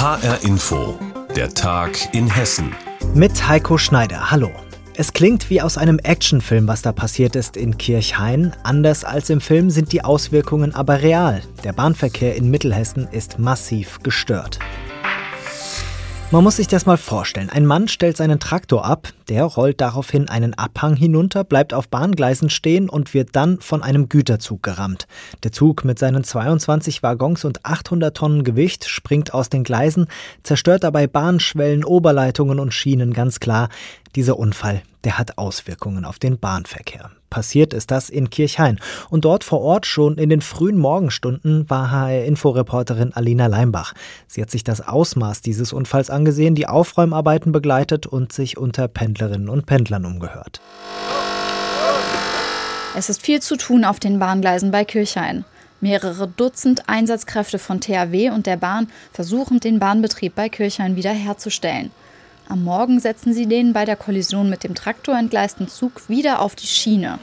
HR Info, der Tag in Hessen. Mit Heiko Schneider, hallo. Es klingt wie aus einem Actionfilm, was da passiert ist in Kirchhain. Anders als im Film sind die Auswirkungen aber real. Der Bahnverkehr in Mittelhessen ist massiv gestört. Man muss sich das mal vorstellen. Ein Mann stellt seinen Traktor ab, der rollt daraufhin einen Abhang hinunter, bleibt auf Bahngleisen stehen und wird dann von einem Güterzug gerammt. Der Zug mit seinen 22 Waggons und 800 Tonnen Gewicht springt aus den Gleisen, zerstört dabei Bahnschwellen, Oberleitungen und Schienen, ganz klar. Dieser Unfall, der hat Auswirkungen auf den Bahnverkehr. Passiert ist das in Kirchhain. Und dort vor Ort schon in den frühen Morgenstunden war HR-Info-Reporterin Alina Leimbach. Sie hat sich das Ausmaß dieses Unfalls angesehen, die Aufräumarbeiten begleitet und sich unter Pendlerinnen und Pendlern umgehört. Es ist viel zu tun auf den Bahngleisen bei Kirchhain. Mehrere Dutzend Einsatzkräfte von THW und der Bahn versuchen, den Bahnbetrieb bei Kirchhain wiederherzustellen. Am Morgen setzen sie den bei der Kollision mit dem Traktor entgleisten Zug wieder auf die Schiene.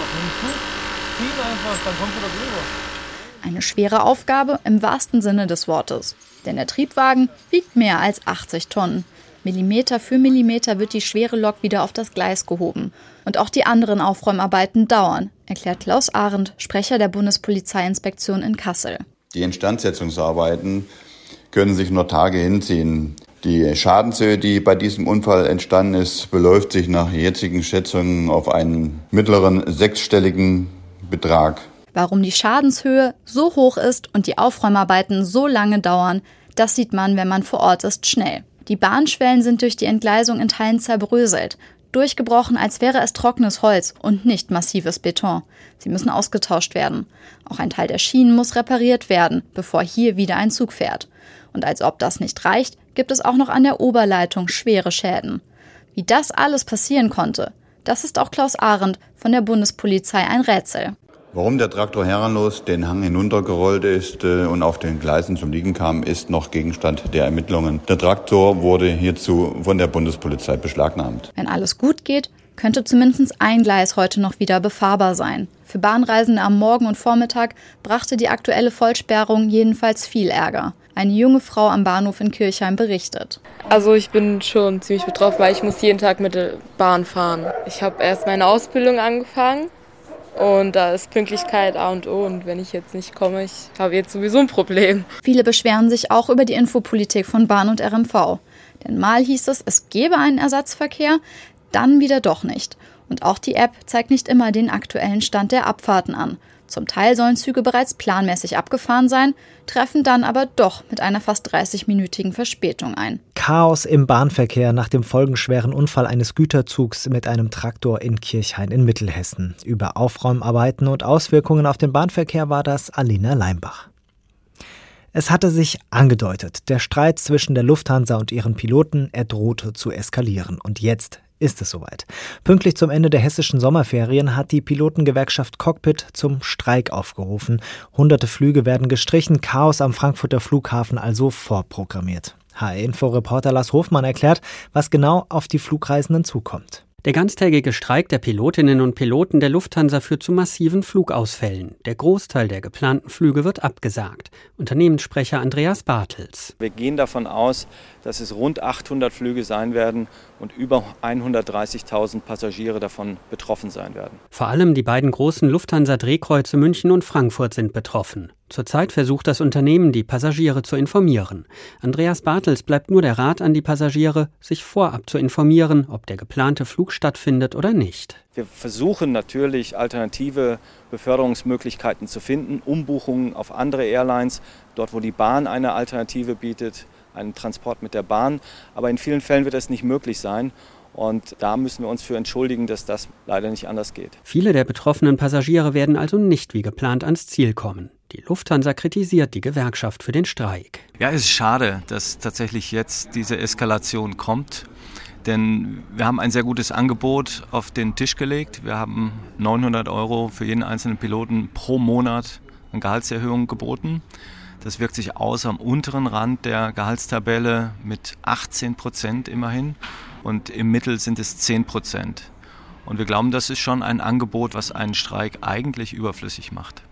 Eine schwere Aufgabe im wahrsten Sinne des Wortes. Denn der Triebwagen wiegt mehr als 80 Tonnen. Millimeter für Millimeter wird die schwere Lok wieder auf das Gleis gehoben. Und auch die anderen Aufräumarbeiten dauern, erklärt Klaus Arendt, Sprecher der Bundespolizeiinspektion in Kassel. Die Instandsetzungsarbeiten können sich nur Tage hinziehen. Die Schadenshöhe, die bei diesem Unfall entstanden ist, beläuft sich nach jetzigen Schätzungen auf einen mittleren sechsstelligen Betrag. Warum die Schadenshöhe so hoch ist und die Aufräumarbeiten so lange dauern, das sieht man, wenn man vor Ort ist, schnell. Die Bahnschwellen sind durch die Entgleisung in Teilen zerbröselt, durchgebrochen, als wäre es trockenes Holz und nicht massives Beton. Sie müssen ausgetauscht werden. Auch ein Teil der Schienen muss repariert werden, bevor hier wieder ein Zug fährt. Und als ob das nicht reicht, gibt es auch noch an der Oberleitung schwere Schäden. Wie das alles passieren konnte, das ist auch Klaus Arendt von der Bundespolizei ein Rätsel. Warum der Traktor herrenlos den Hang hinuntergerollt ist und auf den Gleisen zum Liegen kam, ist noch Gegenstand der Ermittlungen. Der Traktor wurde hierzu von der Bundespolizei beschlagnahmt. Wenn alles gut geht, könnte zumindest ein Gleis heute noch wieder befahrbar sein. Für Bahnreisende am Morgen und Vormittag brachte die aktuelle Vollsperrung jedenfalls viel Ärger. Eine junge Frau am Bahnhof in Kirchhain berichtet. Also ich bin schon ziemlich betroffen, weil ich muss jeden Tag mit der Bahn fahren. Ich habe erst meine Ausbildung angefangen und da ist Pünktlichkeit A und O. Und wenn ich jetzt nicht komme, ich habe jetzt sowieso ein Problem. Viele beschweren sich auch über die Infopolitik von Bahn und RMV. Denn mal hieß es gäbe einen Ersatzverkehr, dann wieder doch nicht. Und auch die App zeigt nicht immer den aktuellen Stand der Abfahrten an. Zum Teil sollen Züge bereits planmäßig abgefahren sein, treffen dann aber doch mit einer fast 30-minütigen Verspätung ein. Chaos im Bahnverkehr nach dem folgenschweren Unfall eines Güterzugs mit einem Traktor in Kirchhain in Mittelhessen. Über Aufräumarbeiten und Auswirkungen auf den Bahnverkehr war das Alina Leimbach. Es hatte sich angedeutet, der Streit zwischen der Lufthansa und ihren Piloten, er drohte zu eskalieren. Und jetzt ist es soweit. Pünktlich zum Ende der hessischen Sommerferien hat die Pilotengewerkschaft Cockpit zum Streik aufgerufen. Hunderte Flüge werden gestrichen, Chaos am Frankfurter Flughafen also vorprogrammiert. HR-Info-Reporter Lars Hofmann erklärt, was genau auf die Flugreisenden zukommt. Der ganztägige Streik der Pilotinnen und Piloten der Lufthansa führt zu massiven Flugausfällen. Der Großteil der geplanten Flüge wird abgesagt. Unternehmenssprecher Andreas Bartels. Wir gehen davon aus, dass es rund 800 Flüge sein werden und über 130.000 Passagiere davon betroffen sein werden. Vor allem die beiden großen Lufthansa-Drehkreuze München und Frankfurt sind betroffen. Zurzeit versucht das Unternehmen, die Passagiere zu informieren. Andreas Bartels bleibt nur der Rat an die Passagiere, sich vorab zu informieren, ob der geplante Flug stattfindet oder nicht. Wir versuchen natürlich, alternative Beförderungsmöglichkeiten zu finden, Umbuchungen auf andere Airlines, dort wo die Bahn eine Alternative bietet, einen Transport mit der Bahn. Aber in vielen Fällen wird das nicht möglich sein. Und da müssen wir uns für entschuldigen, dass das leider nicht anders geht. Viele der betroffenen Passagiere werden also nicht wie geplant ans Ziel kommen. Die Lufthansa kritisiert die Gewerkschaft für den Streik. Ja, es ist schade, dass tatsächlich jetzt diese Eskalation kommt. Denn wir haben ein sehr gutes Angebot auf den Tisch gelegt. Wir haben 900 € für jeden einzelnen Piloten pro Monat an Gehaltserhöhung geboten. Das wirkt sich aus am unteren Rand der Gehaltstabelle mit 18% immerhin. Und im Mittel sind es 10%. Und wir glauben, das ist schon ein Angebot, was einen Streik eigentlich überflüssig macht.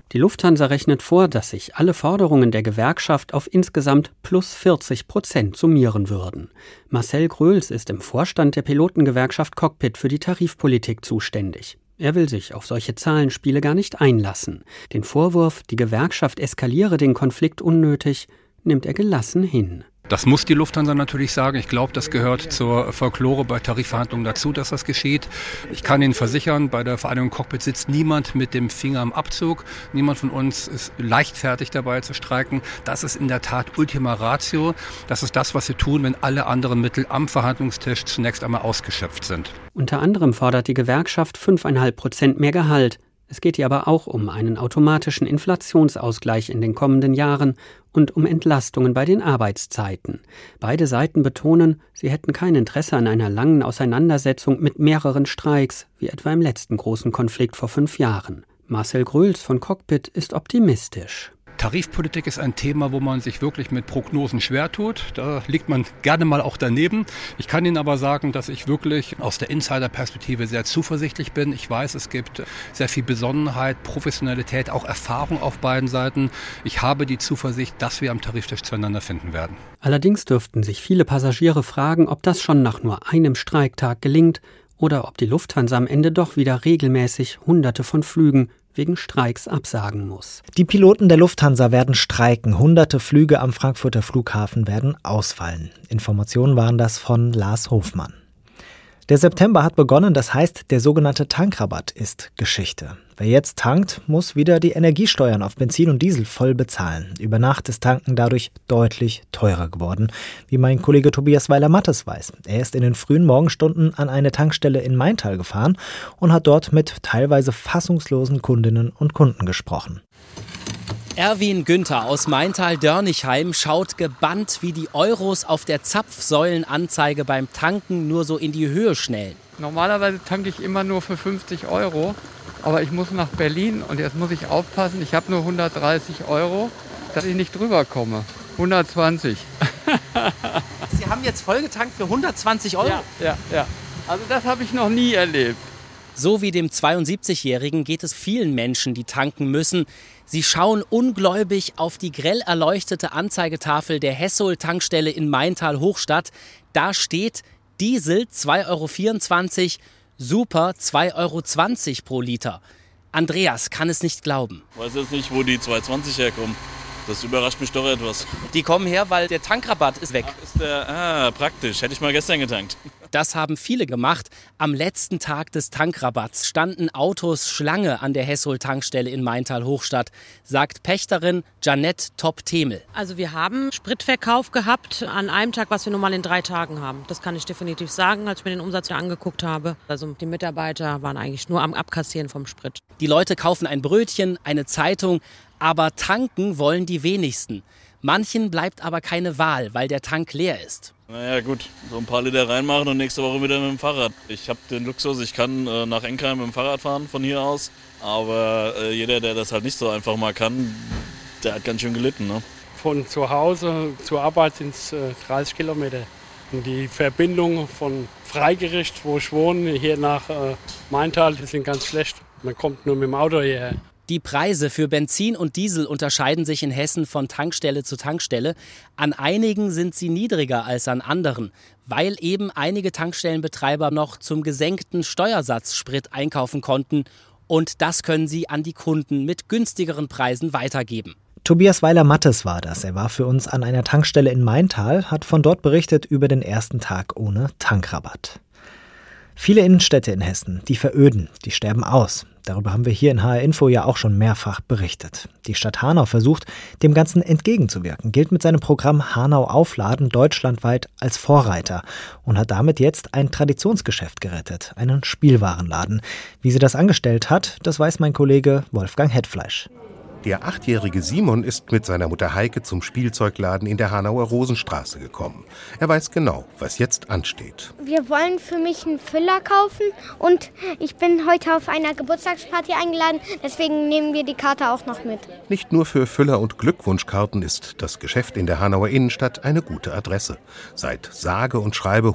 Die Lufthansa rechnet vor, dass sich alle Forderungen der Gewerkschaft auf insgesamt plus 40% summieren würden. Marcel Gröls ist im Vorstand der Pilotengewerkschaft Cockpit für die Tarifpolitik zuständig. Er will sich auf solche Zahlenspiele gar nicht einlassen. Den Vorwurf, die Gewerkschaft eskaliere den Konflikt unnötig, nimmt er gelassen hin. Das muss die Lufthansa natürlich sagen. Ich glaube, das gehört zur Folklore bei Tarifverhandlungen dazu, dass das geschieht. Ich kann Ihnen versichern, bei der Vereinigung Cockpit sitzt niemand mit dem Finger am Abzug. Niemand von uns ist leichtfertig dabei zu streiken. Das ist in der Tat Ultima Ratio. Das ist das, was wir tun, wenn alle anderen Mittel am Verhandlungstisch zunächst einmal ausgeschöpft sind. Unter anderem fordert die Gewerkschaft 5,5% mehr Gehalt. Es geht ihr aber auch um einen automatischen Inflationsausgleich in den kommenden Jahren und um Entlastungen bei den Arbeitszeiten. Beide Seiten betonen, sie hätten kein Interesse an einer langen Auseinandersetzung mit mehreren Streiks, wie etwa im letzten großen Konflikt vor 5 Jahren. Marcel Gröls von Cockpit ist optimistisch. Tarifpolitik ist ein Thema, wo man sich wirklich mit Prognosen schwer tut. Da liegt man gerne mal auch daneben. Ich kann Ihnen aber sagen, dass ich wirklich aus der Insider-Perspektive sehr zuversichtlich bin. Ich weiß, es gibt sehr viel Besonnenheit, Professionalität, auch Erfahrung auf beiden Seiten. Ich habe die Zuversicht, dass wir am Tariftisch zueinander finden werden. Allerdings dürften sich viele Passagiere fragen, ob das schon nach nur einem Streiktag gelingt oder ob die Lufthansa am Ende doch wieder regelmäßig Hunderte von Flügen wegen Streiks absagen muss. Die Piloten der Lufthansa werden streiken. Hunderte Flüge am Frankfurter Flughafen werden ausfallen. Informationen waren das von Lars Hofmann. Der September hat begonnen, das heißt, der sogenannte Tankrabatt ist Geschichte. Wer jetzt tankt, muss wieder die Energiesteuern auf Benzin und Diesel voll bezahlen. Über Nacht ist Tanken dadurch deutlich teurer geworden, wie mein Kollege Tobias Weiler-Mattes weiß. Er ist in den frühen Morgenstunden an eine Tankstelle in Maintal gefahren und hat dort mit teilweise fassungslosen Kundinnen und Kunden gesprochen. Erwin Günther aus Maintal-Dörnichheim schaut gebannt, wie die Euros auf der Zapfsäulenanzeige beim Tanken nur so in die Höhe schnellen. Normalerweise tanke ich immer nur für 50 €, aber ich muss nach Berlin und jetzt muss ich aufpassen, ich habe nur 130 €, dass ich nicht drüber komme. 120. Sie haben jetzt vollgetankt für 120 €? Ja. Also das habe ich noch nie erlebt. So wie dem 72-Jährigen geht es vielen Menschen, die tanken müssen. Sie schauen ungläubig auf die grell erleuchtete Anzeigetafel der Hessol-Tankstelle in Maintal-Hochstadt. Da steht Diesel 2,24 €, Super 2,20 € pro Liter. Andreas kann es nicht glauben. Ich weiß jetzt nicht, wo die 2,20 herkommen. Das überrascht mich doch etwas. Die kommen her, weil der Tankrabatt ist weg. Praktisch. Hätte ich mal gestern getankt. Das haben viele gemacht. Am letzten Tag des Tankrabatts standen Autos Schlange an der Hessol-Tankstelle in Maintal-Hochstadt, sagt Pächterin Janette Topp-Temel. Also wir haben Spritverkauf gehabt an einem Tag, was wir normal in 3 Tagen haben. Das kann ich definitiv sagen, als ich mir den Umsatz angeguckt habe. Also die Mitarbeiter waren eigentlich nur am Abkassieren vom Sprit. Die Leute kaufen ein Brötchen, eine Zeitung, aber tanken wollen die wenigsten. Manchen bleibt aber keine Wahl, weil der Tank leer ist. Naja gut, so ein paar Liter reinmachen und nächste Woche wieder mit dem Fahrrad. Ich habe den Luxus, ich kann nach Enkheim mit dem Fahrrad fahren von hier aus. Aber jeder, der das halt nicht so einfach mal kann, der hat ganz schön gelitten. Ne? Von zu Hause zur Arbeit sind es 30 Kilometer. Und die Verbindung von Freigericht, wo ich wohne, hier nach Maintal, die sind ganz schlecht. Man kommt nur mit dem Auto hierher. Die Preise für Benzin und Diesel unterscheiden sich in Hessen von Tankstelle zu Tankstelle. An einigen sind sie niedriger als an anderen, weil eben einige Tankstellenbetreiber noch zum gesenkten Steuersatz Sprit einkaufen konnten. Und das können sie an die Kunden mit günstigeren Preisen weitergeben. Tobias Weiler-Mattes war das. Er war für uns an einer Tankstelle in Maintal, hat von dort berichtet über den ersten Tag ohne Tankrabatt. Viele Innenstädte in Hessen, die veröden, die sterben aus. Darüber haben wir hier in HR Info ja auch schon mehrfach berichtet. Die Stadt Hanau versucht, dem Ganzen entgegenzuwirken, gilt mit seinem Programm Hanau Aufladen deutschlandweit als Vorreiter und hat damit jetzt ein Traditionsgeschäft gerettet, einen Spielwarenladen. Wie sie das angestellt hat, das weiß mein Kollege Wolfgang Hetfleisch. Der 8-jährige Simon ist mit seiner Mutter Heike zum Spielzeugladen in der Hanauer Rosenstraße gekommen. Er weiß genau, was jetzt ansteht. Wir wollen für mich einen Füller kaufen und ich bin heute auf einer Geburtstagsparty eingeladen, deswegen nehmen wir die Karte auch noch mit. Nicht nur für Füller und Glückwunschkarten ist das Geschäft in der Hanauer Innenstadt eine gute Adresse. Seit sage und schreibe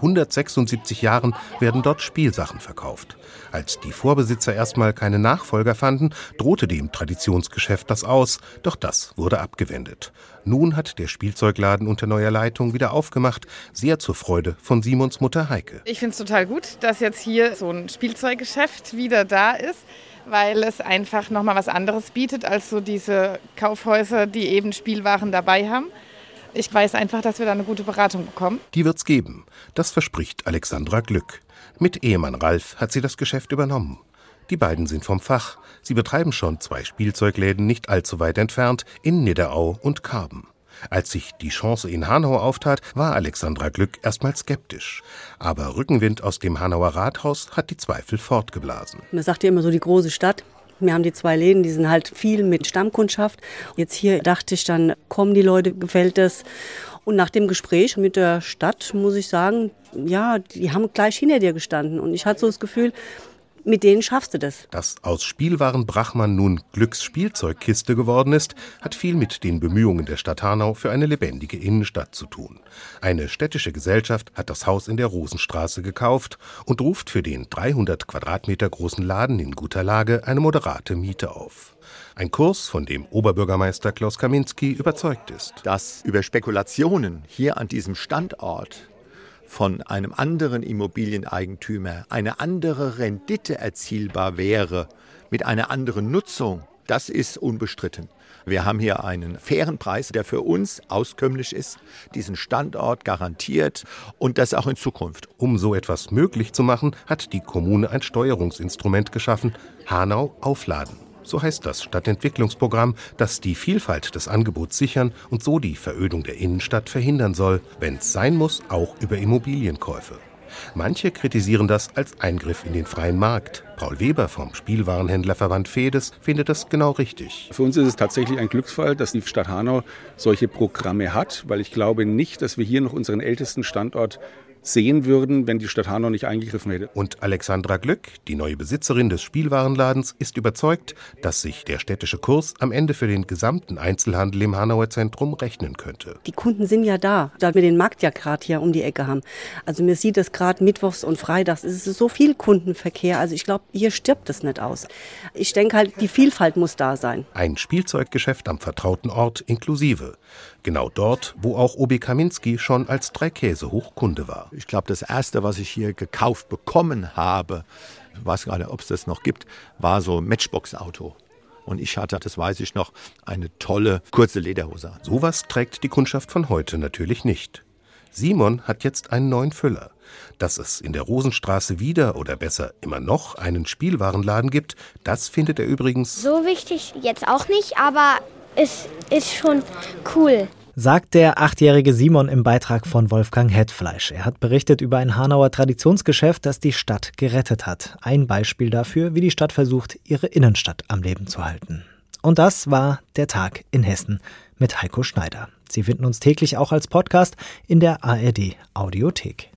176 Jahren werden dort Spielsachen verkauft. Als die Vorbesitzer erstmal keine Nachfolger fanden, drohte dem Traditionsgeschäft das aus, doch das wurde abgewendet. Nun hat der Spielzeugladen unter neuer Leitung wieder aufgemacht, sehr zur Freude von Simons Mutter Heike. Ich finde es total gut, dass jetzt hier so ein Spielzeuggeschäft wieder da ist, weil es einfach nochmal was anderes bietet als so diese Kaufhäuser, die eben Spielwaren dabei haben. Ich weiß einfach, dass wir da eine gute Beratung bekommen. Die wird's geben. Das verspricht Alexandra Glück. Mit Ehemann Ralf hat sie das Geschäft übernommen. Die beiden sind vom Fach. Sie betreiben schon 2 Spielzeugläden nicht allzu weit entfernt, in Nidderau und Karben. Als sich die Chance in Hanau auftat, war Alexandra Glück erstmal skeptisch. Aber Rückenwind aus dem Hanauer Rathaus hat die Zweifel fortgeblasen. Man sagt ja immer so die große Stadt. Wir haben die 2 Läden, die sind halt viel mit Stammkundschaft. Jetzt hier dachte ich dann, kommen die Leute, gefällt es. Und nach dem Gespräch mit der Stadt muss ich sagen, ja, die haben gleich hinter dir gestanden. Und ich hatte so das Gefühl, mit denen schaffst du das. Dass aus Spielwaren Brachmann nun Glücks Spielzeugkiste geworden ist, hat viel mit den Bemühungen der Stadt Hanau für eine lebendige Innenstadt zu tun. Eine städtische Gesellschaft hat das Haus in der Rosenstraße gekauft und ruft für den 300 Quadratmeter großen Laden in guter Lage eine moderate Miete auf. Ein Kurs, von dem Oberbürgermeister Klaus Kaminski überzeugt ist. Dass über Spekulationen hier an diesem Standort von einem anderen Immobilieneigentümer eine andere Rendite erzielbar wäre, mit einer anderen Nutzung, das ist unbestritten. Wir haben hier einen fairen Preis, der für uns auskömmlich ist, diesen Standort garantiert und das auch in Zukunft. Um so etwas möglich zu machen, hat die Kommune ein Steuerungsinstrument geschaffen, Hanau Aufladen. So heißt das Stadtentwicklungsprogramm, das die Vielfalt des Angebots sichern und so die Verödung der Innenstadt verhindern soll, wenn es sein muss, auch über Immobilienkäufe. Manche kritisieren das als Eingriff in den freien Markt. Paul Weber vom Spielwarenhändlerverband Fedes findet das genau richtig. Für uns ist es tatsächlich ein Glücksfall, dass die Stadt Hanau solche Programme hat, weil ich glaube nicht, dass wir hier noch unseren ältesten Standort sehen würden, wenn die Stadt Hanau nicht eingegriffen hätte. Und Alexandra Glück, die neue Besitzerin des Spielwarenladens, ist überzeugt, dass sich der städtische Kurs am Ende für den gesamten Einzelhandel im Hanauer Zentrum rechnen könnte. Die Kunden sind ja da wir den Markt ja gerade hier um die Ecke haben. Also mir sieht es gerade mittwochs und freitags, es ist so viel Kundenverkehr. Also ich glaube, hier stirbt es nicht aus. Ich denke halt, die Vielfalt muss da sein. Ein Spielzeuggeschäft am vertrauten Ort inklusive. Genau dort, wo auch OB Kaminski schon als Dreikäsehoch Kunde war. Ich glaube, das Erste, was ich hier gekauft bekommen habe, ich weiß gar nicht, ob es das noch gibt, war so ein Matchbox-Auto. Und ich hatte, das weiß ich noch, eine tolle kurze Lederhose an. Sowas trägt die Kundschaft von heute natürlich nicht. Simon hat jetzt einen neuen Füller. Dass es in der Rosenstraße wieder oder besser immer noch einen Spielwarenladen gibt, das findet er übrigens so wichtig jetzt auch nicht, aber es ist schon cool. Sagt der 8-jährige Simon im Beitrag von Wolfgang Hetfleisch. Er hat berichtet über ein Hanauer Traditionsgeschäft, das die Stadt gerettet hat. Ein Beispiel dafür, wie die Stadt versucht, ihre Innenstadt am Leben zu halten. Und das war der Tag in Hessen mit Heiko Schneider. Sie finden uns täglich auch als Podcast in der ARD Audiothek.